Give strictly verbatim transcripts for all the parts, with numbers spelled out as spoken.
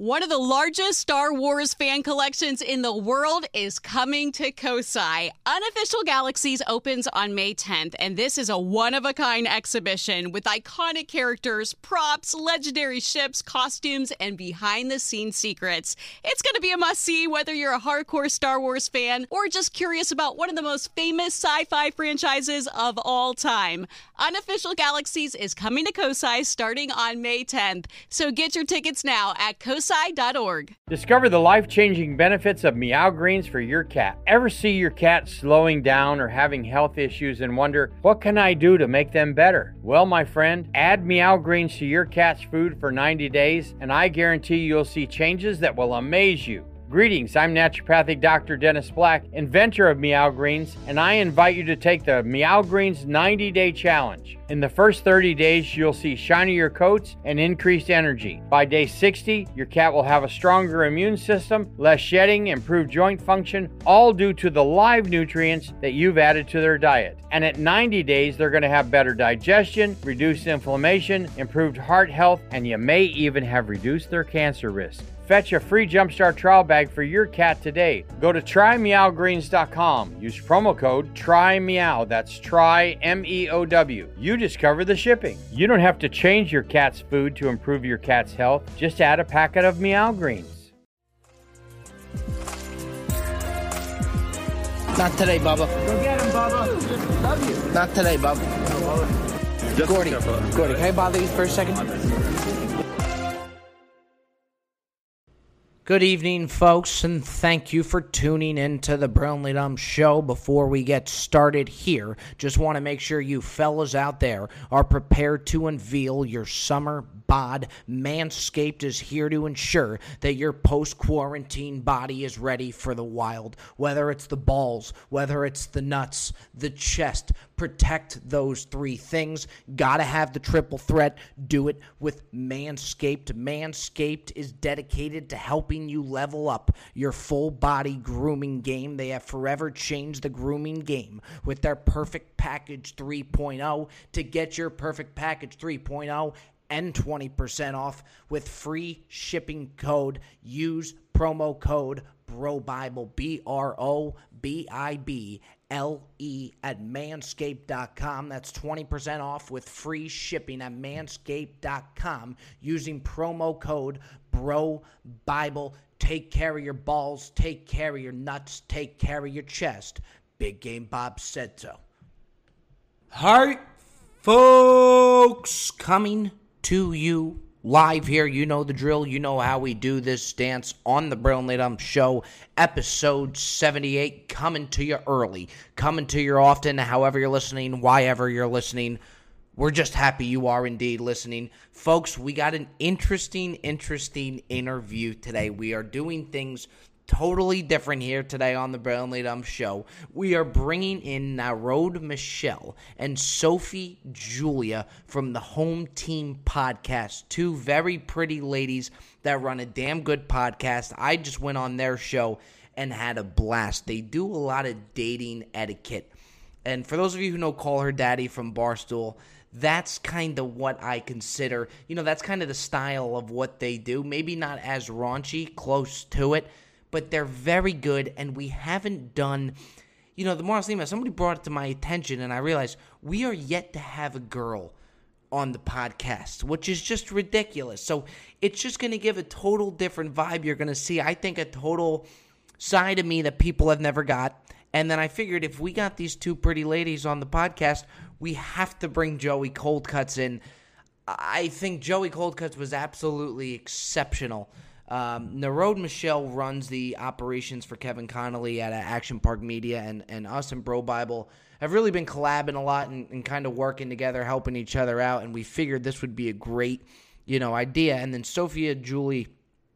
One of the largest Star Wars fan collections in the world is coming to Kosai. Unofficial Galaxies opens on May tenth, and this is a one-of-a-kind exhibition with iconic characters, props, legendary ships, costumes, and behind-the-scenes secrets. It's going to be a must-see whether you're a hardcore Star Wars fan or just curious about one of the most famous sci-fi franchises of all time. Unofficial Galaxies is coming to Kosai starting on May tenth, so get your tickets now at kosai dot org. Discover the life-changing benefits of Meow Greens for your cat. Ever see your cat slowing down or having health issues and wonder, what can I do to make them better? Well, my friend, add Meow Greens to your cat's food for ninety days, and I guarantee you'll see changes that will amaze you. Greetings, I'm naturopathic Doctor Dennis Black, inventor of Meow Greens, and I invite you to take the Meow Greens ninety-day challenge. In the first thirty days, you'll see shinier coats and increased energy. By day sixty, your cat will have a stronger immune system, less shedding, improved joint function, all due to the live nutrients that you've added to their diet. And at ninety days, they're going to have better digestion, reduced inflammation, improved heart health, and you may even have reduced their cancer risk. Fetch a free Jumpstart trial bag for your cat today. Go to try meow greens dot com. Use promo code TRYMEOW. That's try M E O W. You discover the shipping. You don't have to change your cat's food to improve your cat's health. Just add a packet of Meow Greens. Not today, Bubba. Go get him, Bubba. Love you. Not today, Bubba. No, Bubba. Gordy, Gordy, can I bother you for a second? Good evening, folks, and thank you for tuning in to the Brilliantly Dumb Show. Before we get started here, just want to make sure you fellas out there are prepared to unveil your summer bod. Manscaped is here to ensure that your post-quarantine body is ready for the wild. Whether it's the balls, whether it's the nuts, the chest, protect those three things. Gotta have the triple threat. Do it with Manscaped. Manscaped is dedicated to helping you level up your full body grooming game. They have forever changed the grooming game with their Perfect Package three point oh. To get your Perfect Package three point oh and twenty percent off with free shipping code, use promo code BROBIBLE, B R O B I B L E at manscaped dot com. That's twenty percent off with free shipping at manscaped dot com using promo code BROBIBLE. Take care of your balls, take care of your nuts, take care of your chest. Big Game Bob said so. Hi, folks, coming to you live here. You know the drill. You know how we do this dance on the Brilliantly Dumb Show. Episode seventy-eight, coming to you early, coming to you often, however you're listening, why ever you're listening. We're just happy you are indeed listening. Folks, we got an interesting, interesting interview today. We are doing things totally different here today on the Brilliantly Dumb Show. We are bringing in Narode Michelle and Sophie Julia from the Home Team Podcast, two very pretty ladies that run a damn good podcast. I just went on their show and had a blast. They do a lot of dating etiquette. And for those of you who know Call Her Daddy from Barstool, that's kind of what I consider, you know, that's kind of the style of what they do. Maybe not as raunchy, close to it, but they're very good, and we haven't done, you know, the more I was thinking about it, somebody brought it to my attention, and I realized we are yet to have a girl on the podcast, which is just ridiculous. So it's just going to give a total different vibe. You're going to see, I think, a total side of me that people have never got. And then I figured if we got these two pretty ladies on the podcast, we have to bring Joey Coldcuts in. I think Joey Coldcuts was absolutely exceptional. Um, Narode Michelle runs the operations for Kevin Connolly at uh, Action Park Media, and, and us and Bro Bible have really been collabing a lot and, and kind of working together, helping each other out, and we figured this would be a great, you know, idea. And then Sophia Julie,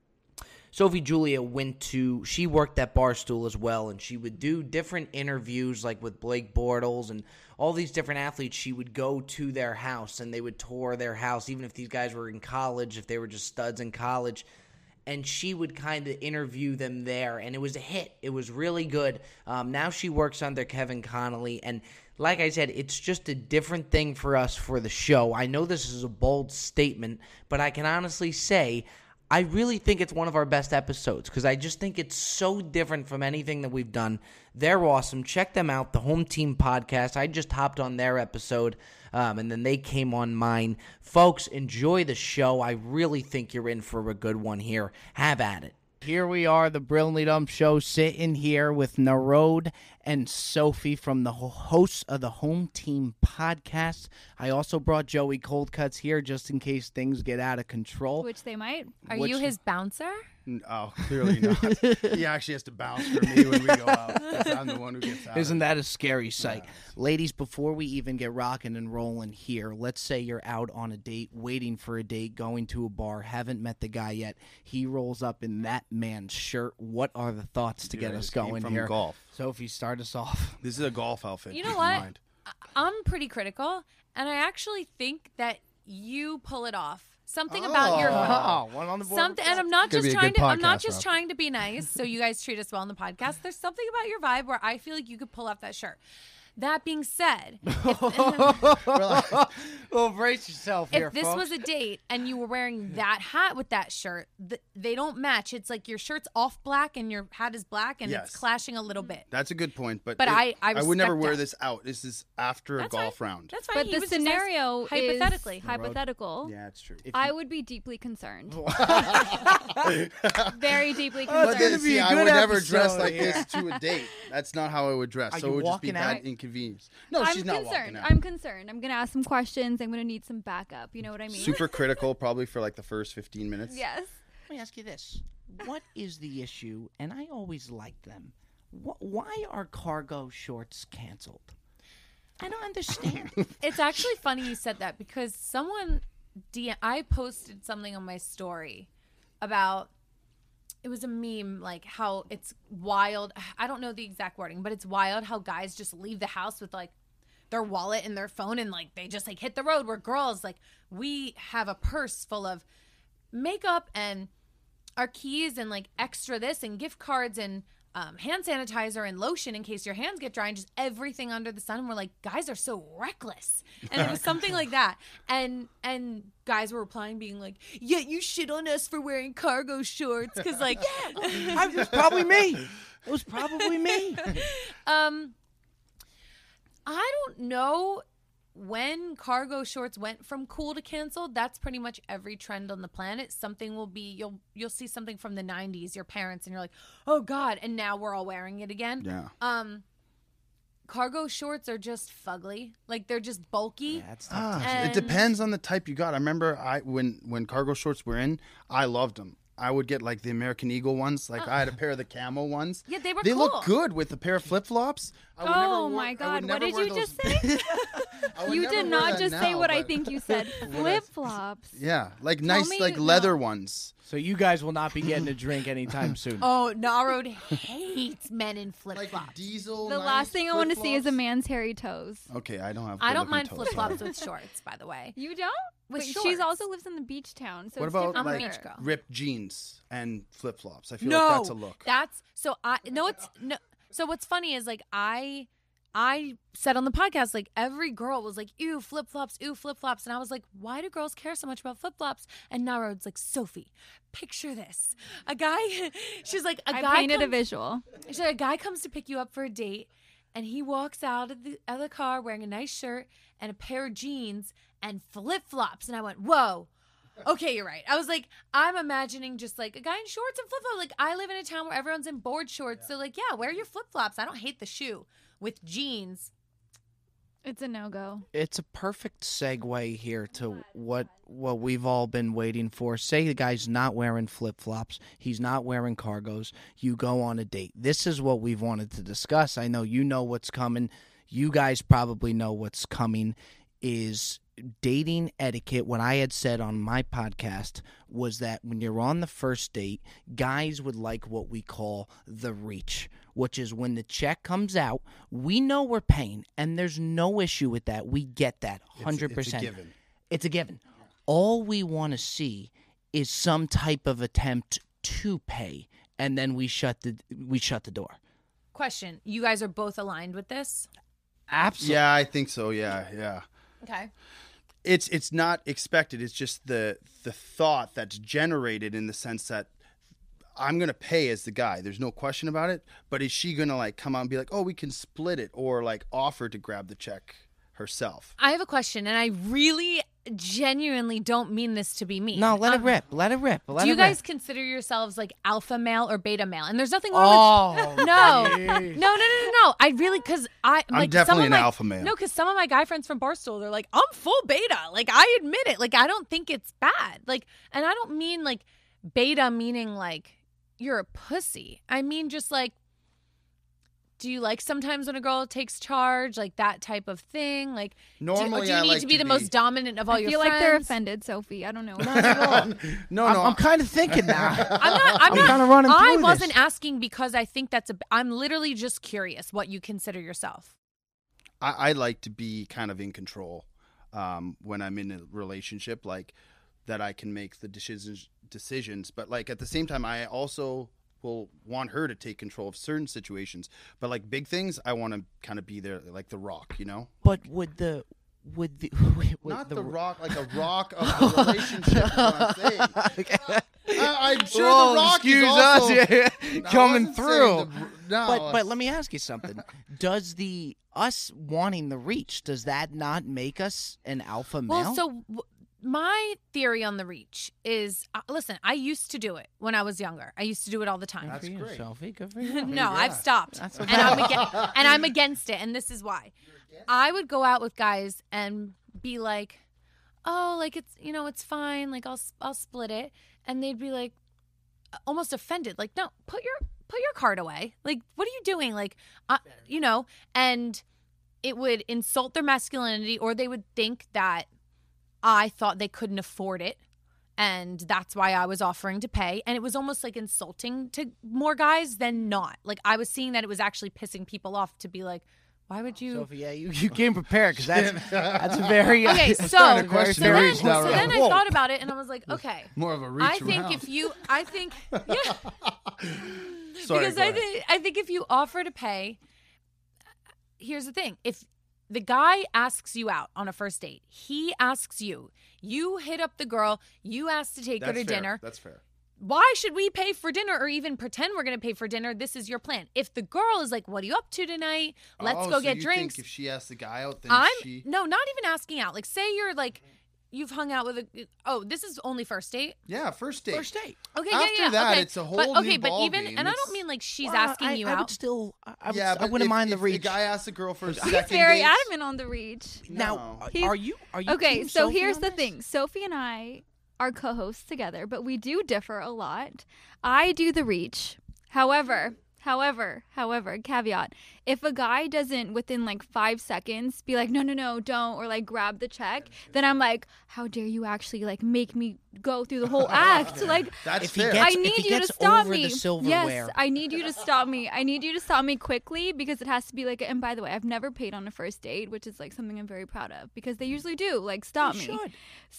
Sophie Julia went to, she worked at Barstool as well, and she would do different interviews like with Blake Bortles and all these different athletes. She would go to their house, and they would tour their house, even if these guys were in college, if they were just studs in college. And she would kind of interview them there, and it was a hit. It was really good. Um, now she works under Kevin Connolly, and like I said, it's just a different thing for us for the show. I know this is a bold statement, but I can honestly say I really think it's one of our best episodes because I just think it's so different from anything that we've done. They're awesome. Check them out, the Home Team Podcast. I just hopped on their episode, um, and then they came on mine. Folks, enjoy the show. I really think you're in for a good one here. Have at it. Here we are, the Brilliantly Dumb Show, sitting here with Narode and Sophie from the hosts of the Home Team Podcast. I also brought Joey Cold Cuts here just in case things get out of control. Which they might. Are Which- you his bouncer? Oh, clearly not. He actually has to bounce for me when we go out. 'Cause I'm the one who gets out. Isn't that a scary sight? Yeah. Ladies, before we even get rocking and rolling here, let's say you're out on a date, waiting for a date, going to a bar, haven't met the guy yet. He rolls up in that man's shirt. What are the thoughts to Dude, get I us just came going from here? golf. Sophie, start us off. This is a golf outfit. You know keep what? in mind. I- I'm pretty critical, and I actually think that you pull it off. Something about your Oh, one on the board. something, and I'm not Could be just a trying good to. I'm not podcast, just Rob. trying to be nice, so you guys treat us well on the podcast. There's something about your vibe where I feel like you could pull off that shirt. That being said, if, Well, brace yourself here, if this folks. was a date and you were wearing that hat with that shirt, th- they don't match. It's like your shirt's off black and your hat is black, and Yes. it's clashing a little bit. That's a good point, but But it- I- I would never respect wear that. this out. This is after a That's golf fine. round. That's fine. But He the was just scenario nice. hypothetically. is hypothetical. Yeah, it's true. I would be deeply concerned. Very deeply Oh, But it's concerned. gonna then, be see, a I good would never dress episode like here. this to a date. That's not how I would dress. Are so you it would just be walking bad out? inconvenience. No, I'm she's not concerned. walking out. I'm concerned. I'm gonna ask some questions. I'm gonna need some backup. You know what I mean? Super critical, probably for like the first fifteen minutes. Yes. Let me ask you this. What is the issue? And I always liked them. Wh- Why are cargo shorts canceled? I don't understand. It's actually funny you said that because someone, D- I posted something on my story about, it was a meme, like how it's wild. I don't know the exact wording, but it's wild how guys just leave the house with like their wallet and their phone and like they just like hit the road, where girls, like, we have a purse full of makeup and our keys and like extra this and gift cards and um, hand sanitizer and lotion in case your hands get dry and just everything under the sun. And we're like, guys are so reckless. And it was something like that. And and guys were replying being like, yeah, you shit on us for wearing cargo shorts. Because like, I, it was probably me. It was probably me. um, I don't know when cargo shorts went from cool to canceled. That's pretty much every trend on the planet. Something will be, you'll you'll see something from the nineties, your parents, and you're like, oh God, and now we're all wearing it again. Yeah. Um, cargo shorts are just fugly. Like, they're just bulky. That's tough. Ah, And- it depends on the type you got. I remember I when when cargo shorts were in, I loved them. I would get like the American Eagle ones. Like I had a pair of the camo ones. Yeah, they were They cool. look good with a pair of flip flops. Oh my God! What did you just say? You did not just say what I think you said. Flip flops. Yeah, like nice, me- like no. leather ones. So you guys will not be getting a drink anytime soon. Oh, Narod hates men in flip Like flops. diesel. The nice last thing I want to see is a flip-flops. man's hairy toes. Okay, I don't have. I don't good-looking mind toes, flip flops sorry. with shorts, by the way. You don't? With But shorts. she's also lives in the beach town, so What it's about different I'm a like for beach her. girl. ripped jeans and flip flops? I feel No, like that's a look. That's so I no it's no so what's funny is like I I said on the podcast, like, every girl was like, ew, flip flops, ew, flip flops. And I was like, why do girls care so much about flip flops? And Narod's like, Sophie, picture this. A guy, she's like, a I guy painted a comes- visual. she's like, a guy comes to pick you up for a date, and he walks out of the, of the car wearing a nice shirt and a pair of jeans and flip flops. And I went, whoa. Okay, you're right. I was like, I'm imagining just like a guy in shorts and flip flops. Like, I live in a town where everyone's in board shorts. So, like, yeah, wear your flip flops. I don't hate the shoe. With jeans, It's a no-go. It's a perfect segue here to what what we've all been waiting for. Say the guy's not wearing flip-flops. He's not wearing cargos. You go on a date. This is what we've wanted to discuss. I know you know what's coming. You guys probably know what's coming is dating etiquette. What I had said on my podcast was that when you're on the first date, guys would like what we call the reach, which is when the check comes out, we know we're paying, and there's no issue with that. We get that one hundred percent. It's a given. It's a given. All we want to see is some type of attempt to pay, and then we shut the we shut the door. question. You guys are both aligned with this? Absolutely. Yeah, I think so. Yeah, yeah. Okay. It's it's not expected. It's just the the thought that's generated in the sense that I'm going to pay as the guy. There's no question about it. But is she going to like come out and be like, oh, we can split it, or like offer to grab the check herself? I have a question, and I really genuinely don't mean this to be mean. No, let um, it rip. Let it rip. Let do you it guys rip. consider yourselves like alpha male or beta male? And there's nothing wrong Oh, with no, no, no, no, no, no. I really because I I'm like definitely some of an my, alpha male. No, because some of my guy friends from Barstool, they're like, I'm full beta. Like I admit it. Like I don't think it's bad. Like, and I don't mean like beta meaning like you're a pussy. I mean just like, do you like sometimes when a girl takes charge, like that type of thing? Like, Normally, do, do you I need like to be to the be- most dominant of all I your feel friends? like they're offended, Sophie. I don't know. Not at all. no, I'm, no. I'm kind of thinking now. I'm not. I'm, I'm not. kinda running I through wasn't this. asking because I think that's a. I'm literally just curious what you consider yourself. I, I like to be kind of in control um, when I'm in a relationship, like that I can make the decisions. Decisions, but like at the same time, I also will want her to take control of certain situations. But like big things, I want to kind of be there, like the Rock, you know. But would the would the would Not the, the Rock, like a rock of the relationship. Is what I'm saying. I, I'm sure Whoa, the Rock excuse is also us, yeah, No, I coming wasn't through. saying the- no, But but let me ask you something. Does the us wanting the reach, does that not make us an alpha male? Well, so w- my theory on the reach is, uh, listen, I used to do it when I was younger. I used to do it all the time. Good for you, great. Sophie. Good for you. no, I've stopped, That's and I'm aga- and I'm against it, and this is why. I would go out with guys and be like, "Oh, like it's you know it's fine, like I'll s- I'll split it," and they'd be like, almost offended, like, "No, put your put your card away. Like, what are you doing? Like, uh, you know," and it would insult their masculinity, or they would think that I thought they couldn't afford it. And that's why I was offering to pay. And it was almost like insulting to more guys than not. Like I was seeing that it was actually pissing people off to be like, why would you? Sophie, yeah, you, you came prepared because that's that's a very Okay, uh, so, starting to so, question then, the so reach now, right? then I Whoa. thought about it and I was like, okay. more of a reach I think around. if you, I think, yeah. Sorry, because go I ahead. think, I think if you offer to pay, here's the thing. If the guy asks you out on a first date, he asks you, you hit up the girl, you ask to take That's her to fair. dinner. That's fair. Why should we pay for dinner or even pretend we're going to pay for dinner? This is your plan. If the girl is like, what are you up to tonight? Let's Oh, go so get you drinks. Think if she asks the guy out, then I'm she. no, not even asking out. Like, say you're like, you've hung out with a. Oh, this is only first date. Yeah, first date. first date. Okay, After yeah, yeah. that, okay. it's a whole but, new okay, but ball even, game. and I It's- don't mean like she's Well, asking I, you I out. would still, I, I, would, Yeah, I but wouldn't if, mind if the reach. The guy asks the girl for a He's second very date. adamant on the reach. Now, No. He's- are you? Are you? Okay, team so Sophie here's on the this? thing. Sophie and I are co-hosts together, but we do differ a lot. I do the reach. However, however, however, caveat, if a guy doesn't within like five seconds be like, no, no, no, don't, or like grab the check, then I'm like, how dare you actually like make me go through the whole act? Like, That's If he fair. gets- I need he you gets to stop over the me. silverware. Yes, I need you to stop me. I need you to stop me quickly because it has to be like. And by the way, I've never paid on a first date, which is like something I'm very proud of because they usually do like stop You me. should.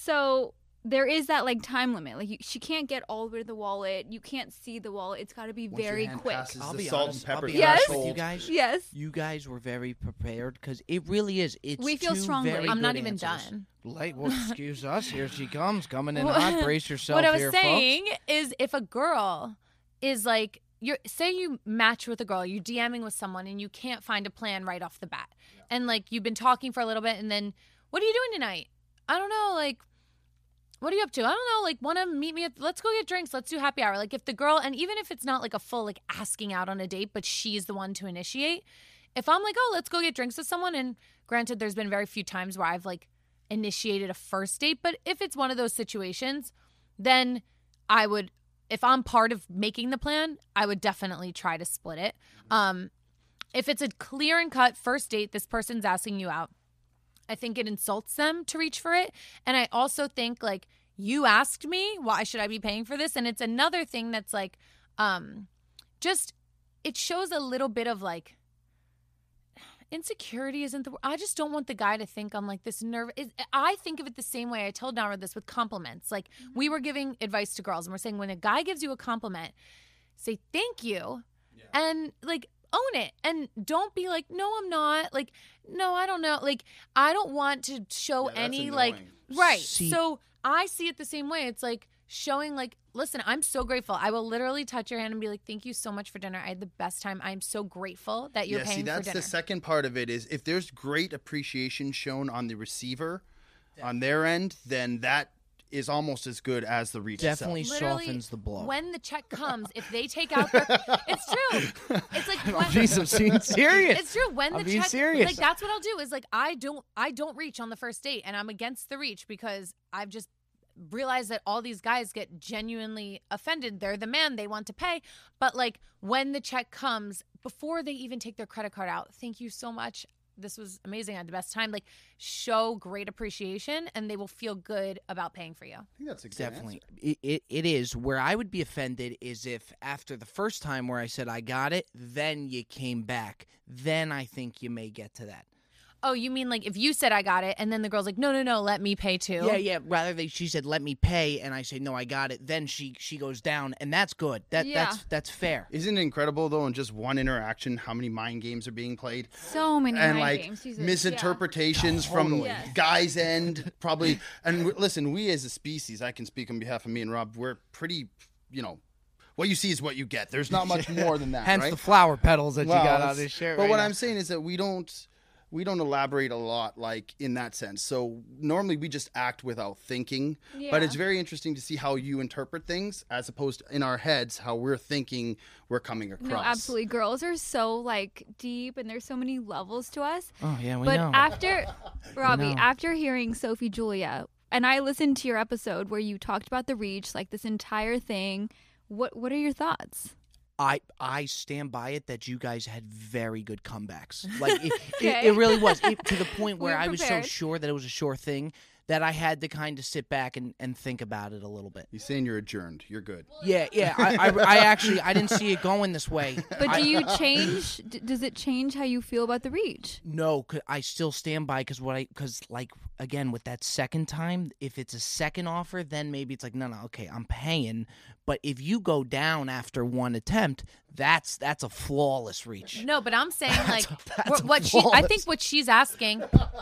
So there is that like time limit. Like you, she can't get all the way to the wallet. You can't see the wallet. It's got to be Once your very hand quick. passes I'll the be salt honest. and I'll pepper be Yes. honest with you threshold. guys. Yes. You guys were very prepared because it really is. It's We feel two strongly. very I'm not good even answers. done. Like, well, excuse us. Here she comes, coming in What- hot. Brace yourself What I was here, saying is, if a girl is like, you're say you match with a girl, you're DMing with someone, and you can't find a plan right off the bat, and like you've been talking for a little bit, and then, what are you doing tonight? I don't know, like. What are you up to? I don't know. Like, want to meet me at, let's go get drinks. Let's do happy hour. Like, if the girl, and even if it's not like a full, like, asking out on a date, but she's the one to initiate. If I'm like, oh, let's go get drinks with someone, and granted, there's been very few times where I've, like, initiated a first date, but if it's one of those situations, then I would, if I'm part of making the plan, I would definitely try to split it. Um, if it's a clear and cut first date, this person's asking you out, I think it insults them to reach for it. And I also think, like, you asked me, why should I be paying for this? And it's another thing that's, like, um, just, it shows a little bit of, like, insecurity isn't the, I just don't want the guy to think I'm, like, this nerve. I think of it the same way. I told Nara this with compliments. Like, we were giving advice to girls, and we're saying when a guy gives you a compliment, say thank you. And, like, own it and don't be like, no, I'm not. Like, no, I don't know. Like, I don't want to show Yeah, that's any, annoying. like, right. See- So I see it the same way. It's like showing, like, listen, I'm so grateful. I will literally touch your hand and be like, thank you so much for dinner. I had the best time. I'm so grateful that you're yeah, paying see, that's for dinner. the second part of it is if there's great appreciation shown on the receiver on their end, then that is almost as good as the reach Definitely itself. Literally, softens the blow. when the check comes, if they take out their, it's true. It's like when, Jeez, I'm being serious. it's true. When I'm the being check, serious. like that's what I'll do is like I don't, I don't reach on the first date, and I'm against the reach because I've just realized that all these guys get genuinely offended. They're the man, they want to pay, but like when the check comes, before they even take their credit card out, thank you so much. This was amazing. I had the best time. Like, show great appreciation, and they will feel good about paying for you. I think that's a good Definitely. answer. It, it, it is. Where I would be offended is if after the first time where I said I got it, then you came back. Then I think you may get to that. Oh, you mean like if you said I got it, and then the girl's like, no, no, no, let me pay too. Yeah, yeah. Rather they she said let me pay, and I say no, I got it. Then she she goes down, and that's good. That Yeah. that's that's fair. Isn't it incredible though in just one interaction how many mind games are being played? So many And mind like games. Jesus. misinterpretations from Totally. Yes. guys' end, probably. And w- listen, we as a species, I can speak on behalf of me and Rob. We're pretty, you know, what you see is what you get. There's not much more than that. Hence right? the flower petals that Well, you got on it's- this shirt. But right what now. I'm saying is that we don't we don't elaborate a lot like in that sense. So normally we just act without thinking. But Yeah. it's very interesting to see how you interpret things as opposed to in our heads how we're thinking we're coming across. No, absolutely. Girls are so like deep, and there's so many levels to us. Oh yeah, we But know. after Robbie, know. after hearing Sophie Julia, and I listened to your episode where you talked about the reach, like this entire thing. What what are your thoughts? I I stand by it that you guys had very good comebacks. Like it, Okay. it, it really was it, to the point where We were I was so prepared. sure that it was a sure thing that I had to kind of sit back and, and think about it a little bit. You're saying you're adjourned. You're good. Yeah, yeah. I, I, I actually I didn't see it going this way. But I- do you change? d- Does it change how you feel about the reach? No, 'cause I still stand by because what I because like again with that second time, if it's a second offer, then maybe it's like no, no, okay, I'm paying. But if you go down after one attempt, that's that's a flawless reach. No, but I'm saying like that's what, what she. I flawless. think what she's asking.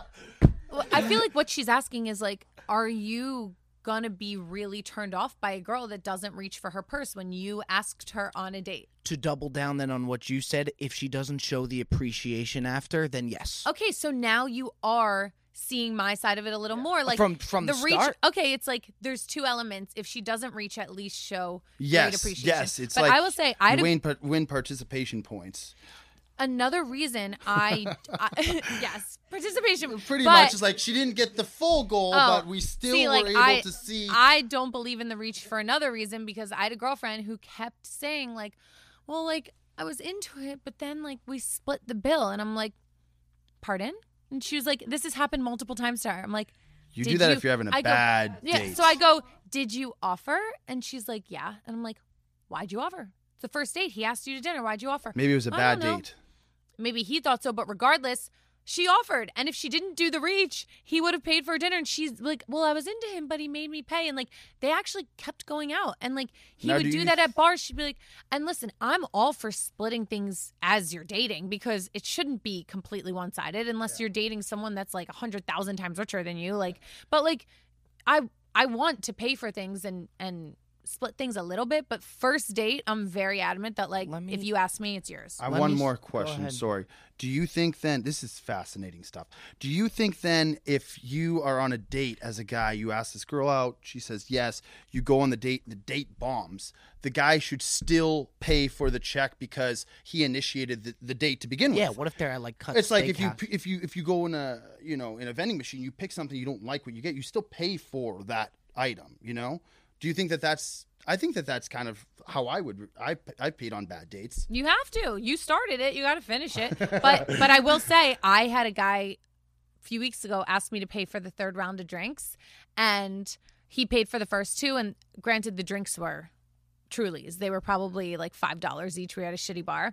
Well, I feel like what she's asking is like, are you gonna be really turned off by a girl that doesn't reach for her purse when you asked her on a date? To double down then on what you said, if she doesn't show the appreciation after, then yes. Okay, so now you are seeing my side of it a little more. Like From- from the reach. start. Okay, it's like there's two elements. If she doesn't reach, at least show great Yes, appreciation. yes. It's but like I will say, I had you a win, par- win participation points. another reason I, I yes participation Pretty but, much, it's like she didn't get the full goal, oh, but we still see, were like, able I, to see. I don't believe in the reach for another reason because I had a girlfriend who kept saying like, well, like I was into it, but then like we split the bill, and I'm like, pardon? And she was like, this has happened multiple times to her. I'm like, you did do that you- if you're having a I go, bad yeah. date. So I go, did you offer? And she's like, yeah. And I'm like, why'd you offer? It's the first date. He asked you to dinner. Why'd you offer? Maybe it was a I bad don't know. date. Maybe he thought so, but regardless, she offered. And if she didn't do the reach, he would have paid for dinner. And she's like, well, I was into him, but he made me pay. And like, they actually kept going out. And like, he Now, would do do you- that at bars. She'd be like, and listen, I'm all for splitting things as you're dating because it shouldn't be completely one sided unless you're dating someone that's like a hundred thousand times richer than you. Like, but like, I, I want to pay for things and, and, split things a little bit, but first date, I'm very adamant that like Let me- if you ask me, it's yours. I have Let one me s- more go question. ahead. Sorry. Do you think then this is fascinating stuff? Do you think then if you are on a date as a guy, you ask this girl out, she says yes, you go on the date, the date bombs, the guy should still pay for the check because he initiated the, the date to begin with? Yeah, what if they're at like cut It's like if you steakhouse? if you if you go in a you know in a vending machine, you pick something you don't like what you get, you still pay for that item. You know? Do you think that that's? I think that that's kind of how I would. I I paid on bad dates. You have to. You started it. You got to finish it. But but I will say, I had a guy a few weeks ago ask me to pay for the third round of drinks, and he paid for the first two. And granted, the drinks were Trulies. They were probably like five dollars each. We had a shitty bar.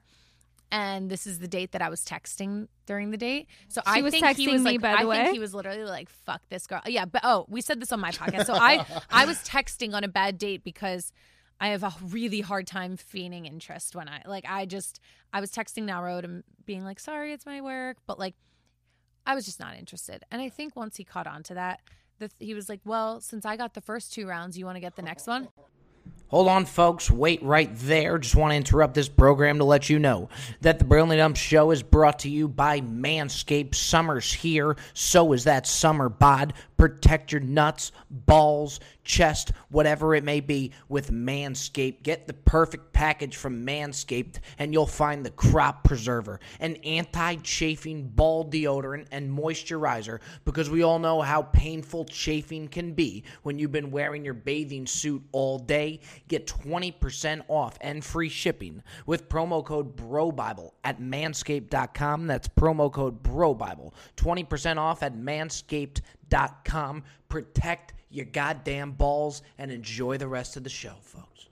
And this is the date that I was texting during the date. So She I was think he texting was me, like, by the I way. think he was literally like, "Fuck this girl." Yeah, but oh, we said this on my podcast. So I, I was texting on a bad date because I have a really hard time feigning interest when I like I just I was texting Narod and being like, sorry, it's my work, but like I was just not interested. And I think once he caught on to that, the, he was like, well, since I got the first two rounds, you want to get the next one? Hold on, folks. Wait right there. Just want to interrupt this program to let you know that the Brilliantly Dumb Show is brought to you by Manscaped. Summer's here. So is that summer bod. Protect your nuts, balls, chest, whatever it may be with Manscaped. Get the perfect package from Manscaped, and you'll find the Crop Preserver, an anti-chafing ball deodorant and moisturizer, because we all know how painful chafing can be when you've been wearing your bathing suit all day. Get twenty percent off and free shipping with promo code BROBIBLE at manscaped dot com. That's promo code BROBIBLE. twenty percent off at manscaped dot com. Protect your goddamn balls and enjoy the rest of the show, folks.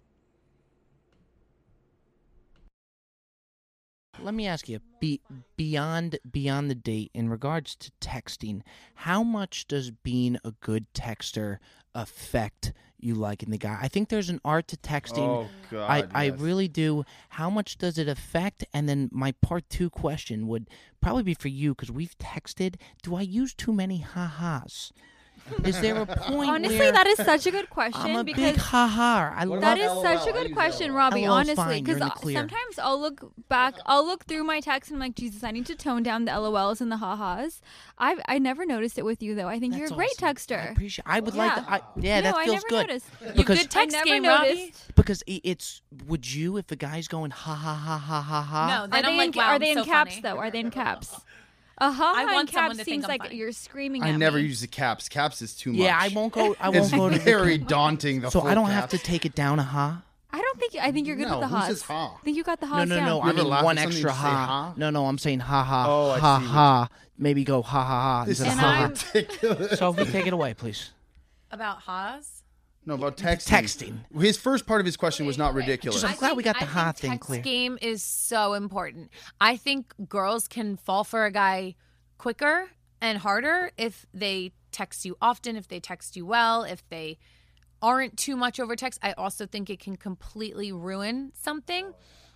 Let me ask you, be, beyond beyond the date, in regards to texting, how much does being a good texter affect you liking the guy? I think there's an art to texting. Oh, God, I, yes. I really do. How much does it affect? And then my part two question would probably be for you, because we've texted. Do I use too many ha-has? Is there a point Honestly, where that is such a good question. I'm a because big ha-ha? I love That is LOL? such a I good use question, LOL. Robbie. LOL's Honestly, fine. You're in because the clear. sometimes I'll look back, I'll look through my text and I'm like, Jesus, I need to tone down the L O Ls and the ha-has. I I never noticed it with you though. I think you're a That's great awesome. I texter. appreciate. I would like Yeah. to. I, yeah, no, that I feels never good. noticed. You Because good I text never game, noticed. Robbie? because i- it's would you if a guy's going ha ha ha ha ha ha? No, Are then they I'm like, in, wow, are I'm they in so caps funny. though? Are they in caps? A ha I ha in want someone caps to think seems I'm like funny. you're screaming I at never me. use the caps. Caps is too much. Yeah, I won't go. I won't It's go to the very daunting. The So full I don't have to caps. take it down a ha. I don't think. I think you're good No, with the who ha's. says ha? I think you got the No, ha's no, down. no. You I ever mean laugh one at something extra and say ha. ha? No, no. I'm saying ha ha Oh, I ha see. ha. Maybe go ha ha ha This instead is of And ha I'm- ha. ridiculous. Sophie, take it away, please. About Haas? No, about texting. Texting. His first part of his question was not ridiculous. Just- I'm glad we got the I ha think thing text clear. game is so important. I think girls can fall for a guy quicker and harder if they text you often, if they text you well, if they aren't too much over text. I also think it can completely ruin something.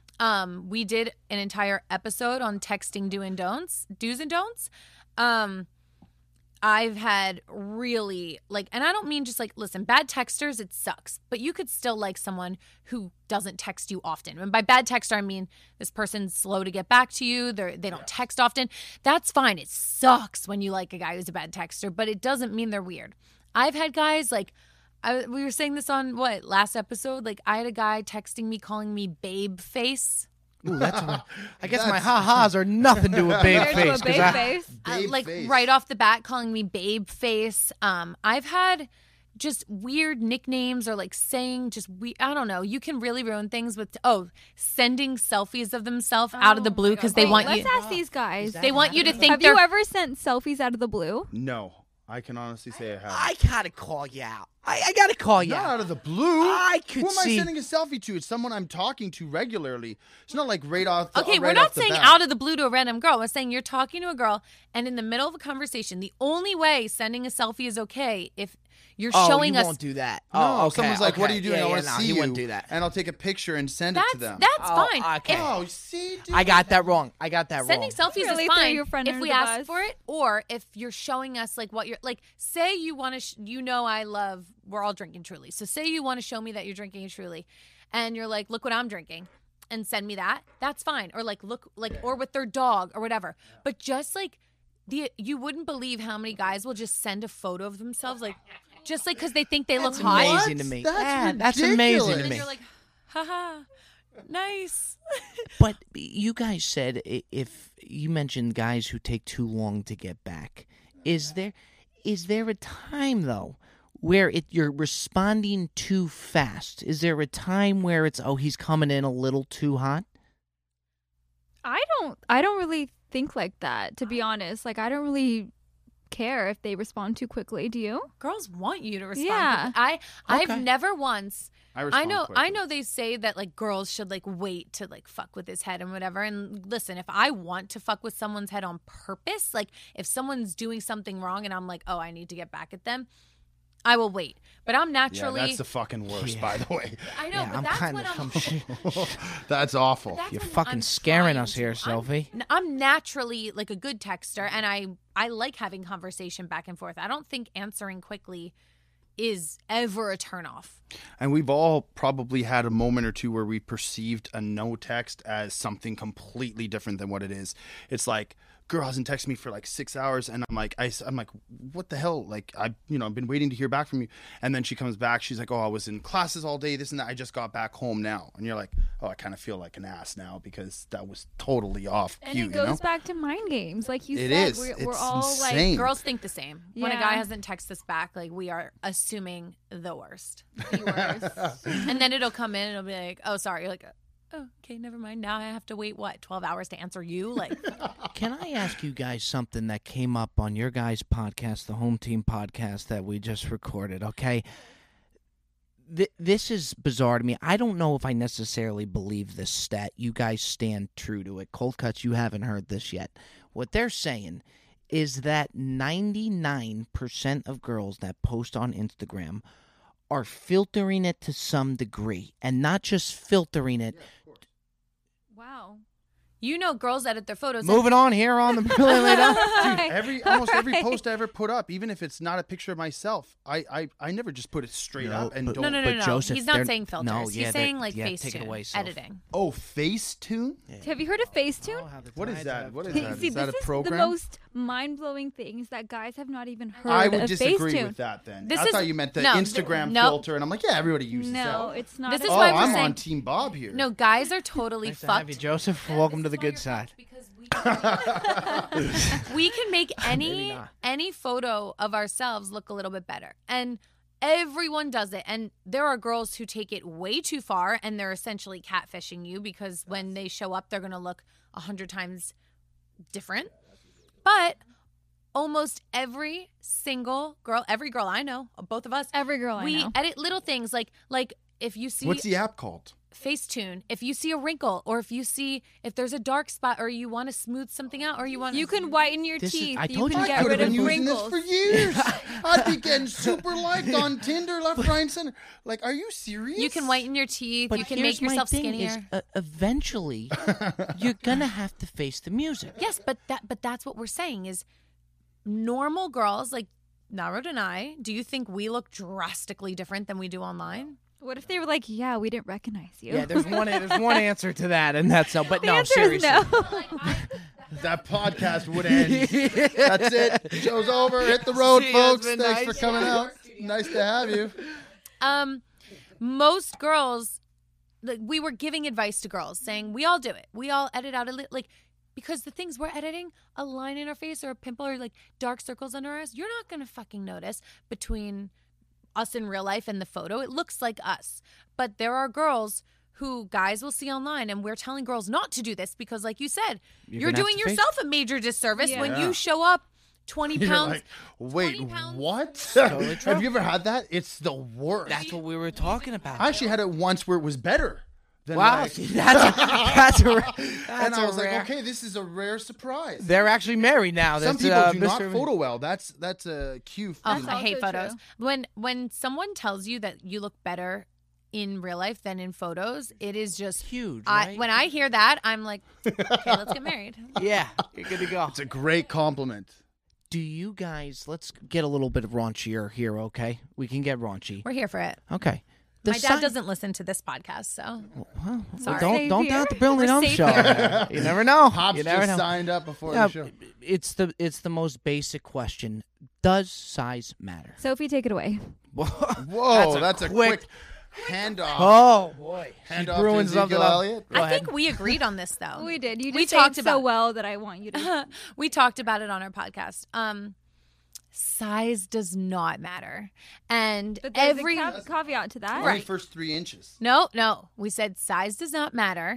Um, we did an entire episode on texting do and don'ts, do's and don'ts. Um, I've had really like, and I don't mean just like, listen, bad texters, it sucks, but you could still like someone who doesn't text you often. And by bad texter, I mean this person's slow to get back to you. They they don't text often. That's fine. It sucks when you like a guy who's a bad texter, but it doesn't mean they're weird. I've had guys like, I, we were saying this on what last episode? Like I had a guy texting me, calling me babe face. Ooh, that's. A, I guess my ha ha's are nothing to a babe Compared to face. a 'cause babe I- face. Uh, Babe like face. right off the bat calling me babe face. Um, I've had just weird nicknames or like saying just we I don't know. You can really ruin things with oh sending selfies of themselves out of the blue because they Wait, want let's you. ask these guys. They want you to think Have they're you ever sent selfies out of the blue? No, I can honestly say I have. I gotta call you out. I, I gotta call you Not out. out of the blue. I could Who am see- I sending a selfie to? It's someone I'm talking to regularly. It's not like right off. The, Okay, right we're not off the saying bat. out of the blue to a random girl. We're saying you're talking to a girl, and in the middle of a conversation, the only way sending a selfie is okay if you're Oh, showing you us. won't do that. No, oh, okay, someone's like, "What are okay. you doing? Yeah, I want yeah, to no, see he you." wouldn't do that. And I'll take a picture and send That's it to them. that's Oh, fine. okay. If Oh, see, dude. I got that wrong. I got that Sending wrong. selfies Really is threw fine your friend if under we the ask bus. for it, or if you're showing us like what you're like. Say you want to, sh- you know, I love. We're all drinking Truly, so say you want to show me that you're drinking a Truly, and you're like, look what I'm drinking, and send me that. That's fine. Or like, look, like, or with their dog or whatever. But just like the, you wouldn't believe how many guys will just send a photo of themselves, like, just like because they think they look That's hot. amazing to me. That's yeah, that's ridiculous. amazing to And then me. you're like, haha, nice. But you guys said i- if you mentioned guys who take too long to get back, is there is there a time though where it you're responding too fast? Is there a time where it's oh he's coming in a little too hot? I don't. I don't really think like that. To be honest, like I don't really care if they respond too quickly. Do you? Girls want you to respond. Yeah. quickly. I Okay. I've never once. I, I respond know quickly. I know they say that like girls should like wait to like fuck with his head and whatever. And listen, if I want to fuck with someone's head on purpose, like if someone's doing something wrong and I'm like, "Oh, I need to get back at them." I will wait. But I'm naturally. Yeah, that's the fucking worst, by the way. I know, Yeah, but I'm that's kind when of I'm. some shit. That's awful. That's You're when fucking I'm scaring trying us to- here, I'm- Sophie. I'm naturally like a good texter, and I I like having conversation back and forth. I don't think answering quickly is ever a turnoff. And we've all probably had a moment or two where we perceived a no text as something completely different than what it is. It's like, girl hasn't texted me for like six hours, and I'm like, I, I'm like, what the hell? Like, I, you know, I've been waiting to hear back from you. And then she comes back. She's like, oh, I was in classes all day, this and that. I just got back home now. And you're like, oh, I kind of feel like an ass now because that was totally off And cue. it You goes know? back to mind games, like you It said. is. We're, we're It's all insane. like, Girls think the same. When a Yeah. guy hasn't texted us back, like we are assuming the worst. the worst. And then it'll come in and it'll be like, oh, sorry. You're like, oh, okay, never mind. Now I have to wait, what, twelve hours to answer you? Like, Can I ask you guys something that came up on your guys' podcast, the Home Team podcast that we just recorded, okay? Th- this is bizarre to me. I don't know if I necessarily believe this stat. You guys stand true to it. Cold Cuts, you haven't heard this yet. What they're saying is that ninety-nine percent of girls that post on Instagram are filtering it to some degree, and not just filtering it. Wow. you know, girls edit their photos. Moving on here on the Brilliant Late Up. Dude, every almost every post I ever put up, even if it's not a picture of myself, I I, I never just put it straight No, up and but- don't. No, no, no, But no. Joseph, He's not they're- saying filters. no, He's yeah, they're- saying like yeah, Facetune take it away, Soph. editing. Oh, Facetune? Have you heard of Facetune? What is that? What is See, that? See, Is that this a is program? the most mind-blowing things that guys have not even heard I would of disagree Facetune. with that. Then This I is- thought you meant the no, Instagram no. filter, and I'm like, yeah, everybody uses No, that. it's not. This is Oh, why we're I'm saying- on Team Bob here. No, guys are totally Nice to have fucked. you, Joseph. Welcome to the good side. We can make Maybe any not. any photo of ourselves look a little bit better, and everyone does it. And there are girls who take it way too far, and they're essentially catfishing you because when they show up, they're going to look a hundred times different. But almost every single girl, every girl I know, both of us, Every girl I we know. edit little things like like if you see What's the app called? Facetune, if you see a wrinkle or if you see if there's a dark spot or you want to smooth something out or you want You can whiten your This is- teeth. I you told can you- I get could rid have of been using wrinkles. this for years. I'd be getting super liked on Tinder, left, right, and center. Like, are you serious? you can whiten your teeth, But you can here's make yourself my thing skinnier. Is, uh, eventually, you're gonna have to face the music. Yes, but that but that's what we're saying is normal girls like Narod and I, do you think we look drastically different than we do online? What if they were like, yeah, we didn't recognize you? Yeah, there's one. There's one answer to that, and that's no. But the no, answer seriously. is no. That podcast would end. That's it. Show's over. Hit the road, See ya, it's folks. been Thanks nice. for coming out. Nice to have you. Um most girls like we were giving advice to girls saying we all do it. We all edit out a li- like because the things we're editing, a line in our face or a pimple or like dark circles under our eyes, you're not going to fucking notice between us in real life and the photo. It looks like us. But there are girls who guys will see online, and we're telling girls not to do this because, like you said, You're you're, gonna have doing to face- yourself a major disservice Yeah. when Yeah. you show up twenty You're pounds. like, wait, twenty pounds. what? Totally true. Have you ever had that? It's the worst. That's what we were talking about. I actually had it once where it was better. Than wow, what I- see, that's a, that's a, ra- that's and I a was rare. like, okay, this is a rare surprise. They're actually married now. Some That's, people uh, do Mister not photo well. That's that's a cue. For Oh, That's I hate also photos. true. When when someone tells you that you look better in real life than in photos, it is just Huge, I right? when I hear that, I'm like, okay, let's get married. Yeah, you're good to go. It's a great compliment. Do you guys? Let's get a little bit raunchier here, okay? We can get raunchy. We're here for it. Okay. The My dad si- doesn't listen to this podcast, so Well, Sorry. don't don't Safe doubt the here. Brilliant We're Dumb safe show. here. You never know. Pops you never just know. signed up before Yeah, the show. it's the it's the most basic question. Does size matter? Sophie, take it away. Whoa, that's a, quick- quick, handoff. Oh boy, Hand She's off to brewing Ezekiel something up. Elliott. Go I ahead. think we agreed on this though. We did. You just We said talked so about- well that I want you to. we talked about it on our podcast. Um, size does not matter, and But there's every a cav- caveat to that. Only Right. first three inches. No, no. We said size does not matter.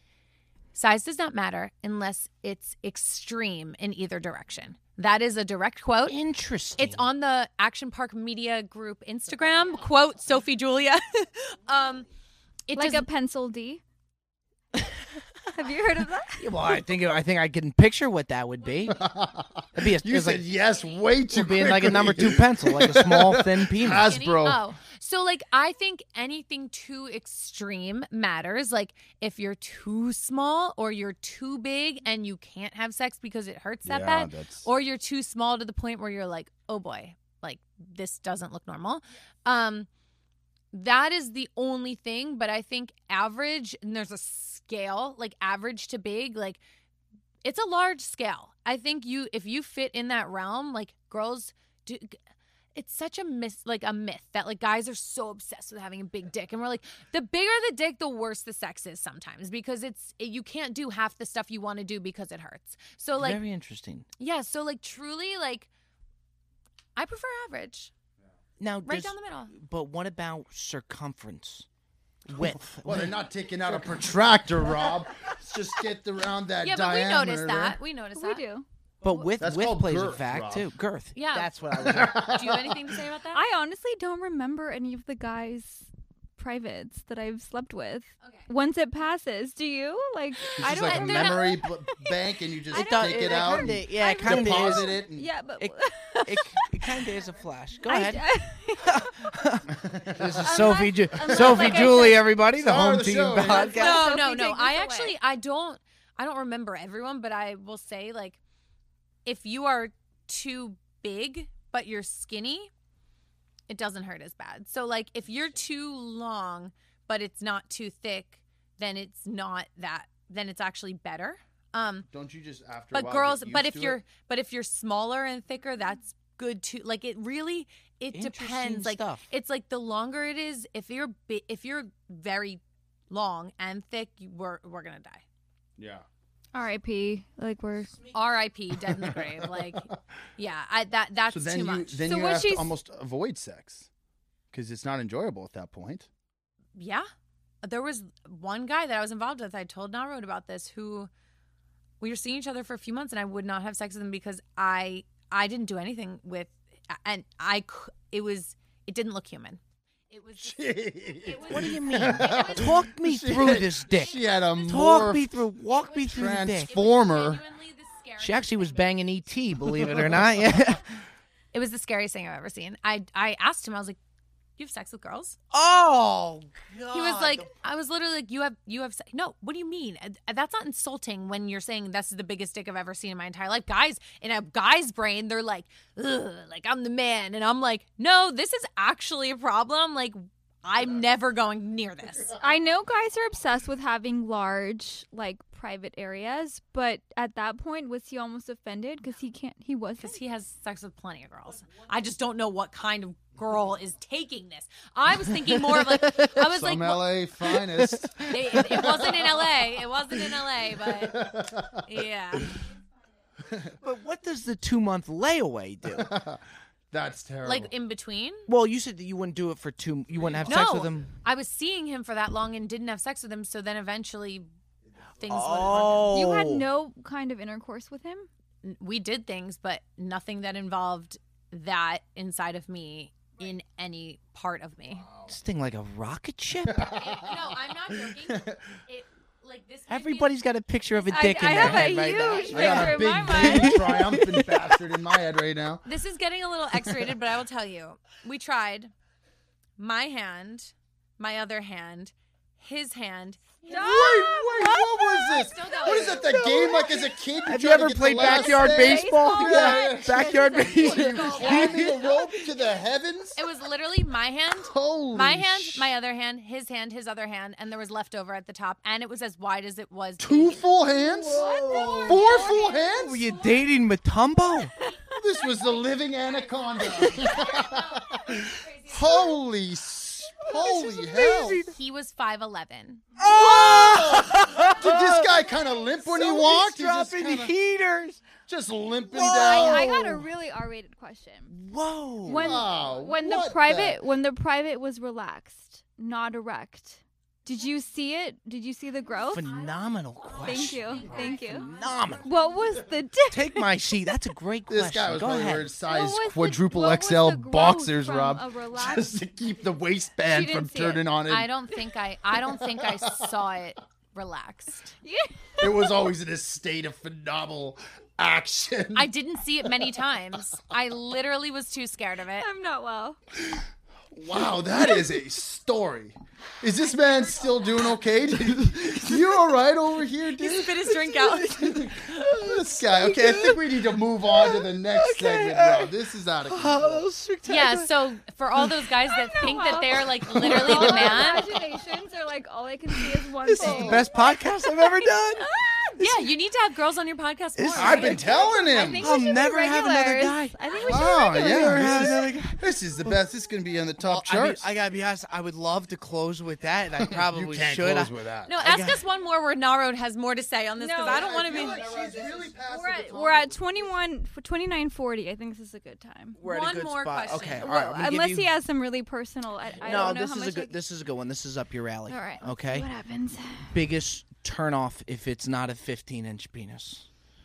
Size does not matter unless it's extreme in either direction. That is a direct quote. Interesting. It's on the Action Park Media Group Instagram. Quote Sophie Julia. um, it Like does, a pencil D. Have you heard of that? Yeah, well, I think I think I can picture what that would be. It'd be a, You it's said like, yes way too it'd be like a number quickly. two pencil, like a small thin penis. Skinny? Hasbro. Oh, so like I think anything too extreme matters. Like if you're too small or you're too big and you can't have sex because it hurts that Yeah, bad, that's- or you're too small to the point where you're like, oh boy, like this doesn't look normal. Um, that is the only thing. But I think average, and there's a scale, like average to big, like it's a large scale. I think you, if you fit in that realm, like girls do. It's such a myth, like a myth that like guys are so obsessed with having a big dick, and we're like, the bigger the dick, the worse the sex is sometimes because it's you can't do half the stuff you want to do because it hurts. So like, Very interesting. yeah, so like truly, like I prefer average, Now, right does- down the middle. But what about circumference? Width. Well, they're not taking out a protractor, Rob. Let's just get around that Yeah, but we diameter. noticed that. We noticed We that. do. But width, That's width called plays a girth, fact Rob. too. Girth. Yeah. That's what I was. Do you have anything to say about that? I honestly don't remember any of the guys' privates that I've slept with. Okay. Once it passes, do you? Like, It's I just don't. like a they're not- memory b- bank, and you just I take don't- it it out, kinda- and yeah, it kind of deposit is. it. And Yeah, but It, it, it kind of is a flash. Go I- ahead. This is Unless- Sophie, Ju- unless, Sophie like I Julie, said- everybody, the Star of home the team show, yeah. podcast. No, Sophie, no, no. take I this actually, away. I don't, I don't remember everyone, but I will say, like, if you are too big but you're skinny, it doesn't hurt as bad. So, like, if you're too long but it's not too thick, then it's not that. Then it's actually better. Um, Don't you just after? a but while girls, get but used if to you're, it? but if you're smaller and thicker, that's good too. Like, it really, it Interesting depends. Like, stuff. it's like the longer it is, if you're bi- if you're very long and thick, you, we're we're gonna die. yeah. R I P Like we're. R I P Dead in the grave. Like, yeah, I that that's So then too you much. then So you what have to she's- almost avoid sex because it's not enjoyable at that point. Yeah, there was one guy that I was involved with. I told Narod about this. Who we were seeing each other for a few months, and I would not have sex with him because I I didn't do anything with, and I c- it was it didn't look human. It was. Just, it was What do you mean? Talk me She through had- this dick. She had a Talk morph me through. Walk me through the dick. trans- Former. genuinely the scariest She actually was thing. banging E T, believe it or not. Yeah. It was the scariest thing I've ever seen. I I asked him. I was like, "You have sex with girls?" Oh God. He was like, I was literally like, you have, you have, se-" no, what do you mean? Uh, That's not insulting when you're saying this is the biggest dick I've ever seen in my entire life. Guys, in a guy's brain, they're like, ugh, like I'm the man. And I'm like, no, this is actually a problem. Like, I'm never going near this. I know guys are obsessed with having large, like, private areas, but at that point, was he almost offended because he can't? He wasn't. Because he has sex with plenty of girls. I just don't know what kind of girl is taking this. I was thinking more of like, I was Some like, L A finest. They, it, it wasn't in L A. It wasn't in L A, but yeah. But what does the two month layaway do? That's terrible. Like in between. Well, you said that you wouldn't do it for two. You wouldn't have No, sex with him. I was seeing him for that long and didn't have sex with him. So then eventually, things. Oh, You had no kind of intercourse with him? Went, we did things, but nothing that involved that inside of me in any part of me. This thing like a rocket ship. It- no, I'm not joking. It like this. might be- Everybody's got a picture of a I- dick I in their have a head right now. huge I got a picture in my big, mind. big triumphant bastard in my head right now. This is getting a little X-rated, but I will tell you, we tried. My hand, my other hand, his hand. Wait, wait, what was this? Still going. What is that, the game like as a kid? Have try you to ever get the played last backyard thing? baseball? Yeah, Yeah, yeah. backyard What, are you baseball. climbing a rope to the heavens? It was literally my hand, Holy my hand, sh- my other hand, his hand, his other hand, and there was leftover at the top, and it was as wide as it was. Two big. full hands? Four full hands? Were you dating Matumbo? This was the living anaconda. Holy, s- holy hell! He was five eleven. Oh! Did this guy kind of limp when he walked? He just, dropping kinda, heaters. just limping Whoa. down. I got a really R-rated question. Whoa. When Wow, when the what private the- when the private was relaxed, not erect. Did you see it? Did you see the growth? Phenomenal question. Thank you. Thank you. Phenomenal. What was the difference? Take my seat. That's a great question. This guy was Go probably ahead. wearing size What was the- quadruple what was X L the growth boxers, from Rob, a relaxed- just to keep the waistband She from didn't see it. turning on it. I don't think I. I don't think I saw it relaxed. It was always in a state of phenomenal action. I didn't see it many times. I literally was too scared of it. I'm not well. Wow, that is a story. Is this man still doing okay? You all right over here, dude? He spit his drink out. This guy. Okay, I think we need to move on to the next segment, bro. This is out of control. Yeah, so for all those guys that think that they're like literally the man. Imaginations are like all I can see is one This is thing. the best podcast I've ever done. Yeah, you need to have girls on your podcast more. I've been telling I him. think we I'll should be never have another regulars. guy. I think we should Oh, be regulars. yeah. Never have This another is, guy. this is the best. This is going to be on the top I, mean, charts. I gotta be honest. I would love to close with that, and I probably you can't should. close I- with that. No, ask us one more where Narod has more to say on this because No, I don't want to be. She's really past We're the at, baton. we're at twenty-one for twenty-nine forty. I think this is a good time. We're at a One good more spot. question. Okay, all Well, right. I'm gonna give unless you- he has some really personal. I, I no, don't know this how is much a good. I- This is a good one. This is up your alley. All right. let's Okay. see what happens? Biggest turnoff if it's not a fifteen inch penis.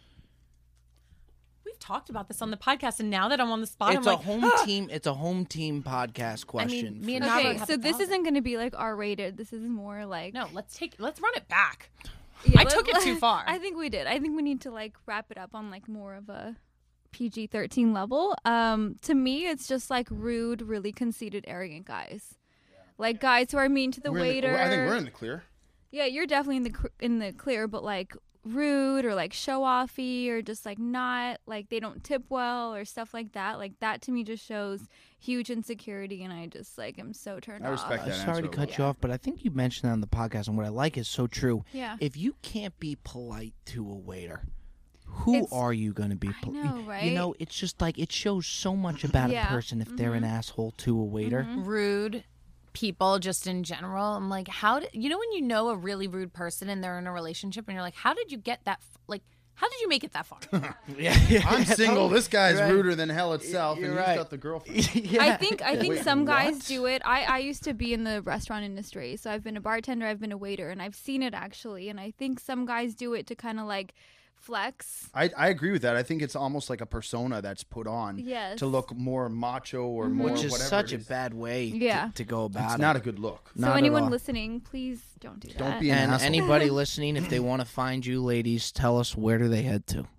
We've talked about this on the podcast, and now that I'm on the spot, It's I'm a like, home team. It's a home team podcast question. me and for- Narod Okay, have so a this thousand. isn't going to be like R-rated. This is more like. no, let's take, let's run it back. Yeah, I let- took it too far. I think we did. I think we need to like wrap it up on like more of a P G thirteen level. Um, to me, it's just like rude, really conceited, arrogant guys. Like guys who are mean to the We're in the- waiter. I think we're in the clear. Yeah, you're definitely in the cr- in the clear, but like rude or like show offy or just like not like they don't tip well or stuff like that. Like that to me just shows huge insecurity, and I just like am so turned I respect off. that. I'm sorry to answer. cut you off, but I think you mentioned that on the podcast, and what I like is so true. Yeah. If you can't be polite to a waiter, who It's- are you going to be? I poli- know, You right? know, it's just like it shows so much about Yeah. a person if they're an asshole to a waiter. Rude people just in general. I'm like, how did you know when you know a really rude person and they're in a relationship and you're like, how did you get that? F- like, how did you make it that far? Yeah, yeah. I'm single. This guy's You're right. ruder than hell itself, You're and right. he's got the girlfriend. Yeah. I think I think Wait, some guys what? do it. I, I used to be in the restaurant industry, so I've been a bartender, I've been a waiter, and I've seen it actually. And I think some guys do it to kind of like flex. I, I agree with that. I think it's almost like a persona that's put on Yes. to look more macho or more Which is whatever such it a is. bad way to- Yeah. to, go about It's it. not a good look. Not so at anyone all. listening, please don't do that. Don't be an And asshole. anybody listening, if they want to find you, ladies, tell us where do they head to?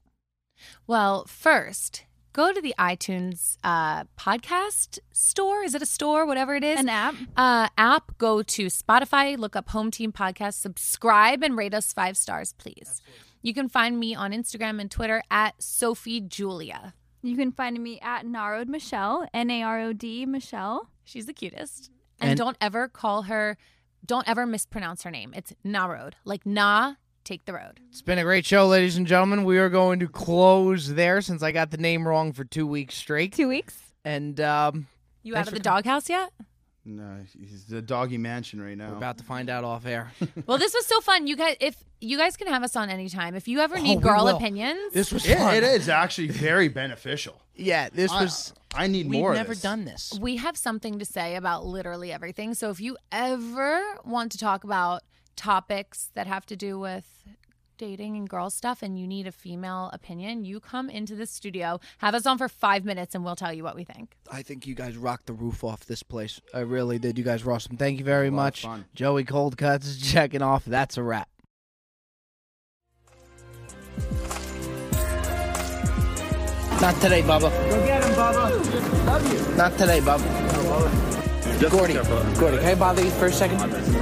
Well, first, go to the iTunes uh, podcast store. Is it a store? Whatever it is. An app. Uh, app. Go to Spotify, look up Home Team Podcast, subscribe, and rate us five stars, please. You can find me on Instagram and Twitter at Sophie Julia. You can find me at Narod Michelle, N A R O D Michelle. She's the cutest. And, And- don't ever call her, don't ever mispronounce her name. It's Narod. Like, nah, take the road. It's been a great show, ladies and gentlemen. We are going to close there since I got the name wrong for two weeks straight. Two weeks. And um, You Thanks out of for the doghouse yet? No, he's the doggy mansion right now. we're about to find out off air. Well, this was so fun. You guys, if you guys can have us on anytime. If you ever Oh, need we girl will. opinions, This was It- fun. it is actually very beneficial. Yeah, this I- was. I need We've more of never this. done this. we have something to say about literally everything. So if you ever want to talk about topics that have to do with dating and girl stuff and you need a female opinion, you come into the studio, have us on for five minutes, and we'll tell you what we think. I think you guys rocked the roof off this place. I really did. You guys were awesome. Thank you very It was a lot of much. fun. Joey Cold Cuts is checking off. That's a wrap. Not today, Bubba. Go get him, Bubba. Love you. Not today, Bubba. Gordy. Gordy, can I bother you for a second?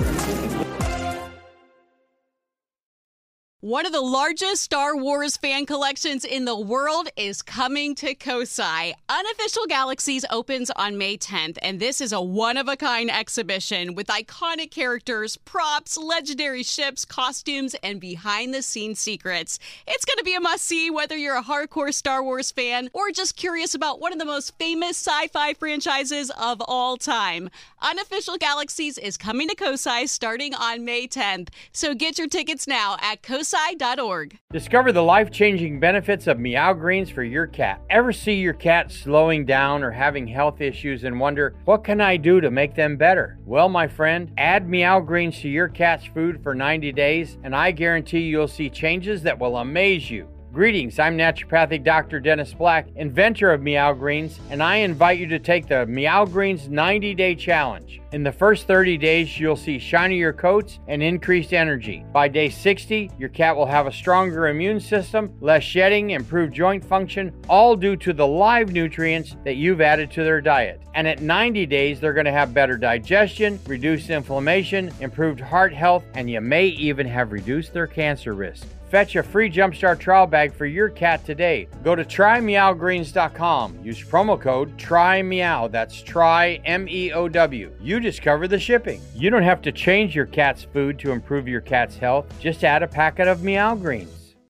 One of the largest Star Wars fan collections in the world is coming to Kosai. Unofficial Galaxies opens on May tenth, and this is a one-of-a-kind exhibition with iconic characters, props, legendary ships, costumes, and behind-the-scenes secrets. It's going to be a must-see whether you're a hardcore Star Wars fan or just curious about one of the most famous sci-fi franchises of all time. Unofficial Galaxies is coming to Kosai starting on May tenth, so get your tickets now at kosai dot org. Discover the life-changing benefits of Meow Greens for your cat. Ever see your cat slowing down or having health issues and wonder, what can I do to make them better? Well, my friend, add Meow Greens to your cat's food for ninety days, and I guarantee you'll see changes that will amaze you. Greetings, I'm naturopathic Doctor Dennis Black, inventor of Meow Greens, and I invite you to take the Meow Greens ninety-day challenge. In the first thirty days, you'll see shinier coats and increased energy. By day sixty, your cat will have a stronger immune system, less shedding, improved joint function, all due to the live nutrients that you've added to their diet. And at ninety days, they're going to have better digestion, reduced inflammation, improved heart health, and you may even have reduced their cancer risk. Fetch a free Jumpstart trial bag for your cat today. Go to try meow greens dot com. Use promo code TRYMEOW. That's try M E O W. You discover the shipping. You don't have to change your cat's food to improve your cat's health. Just add a packet of Meow Greens.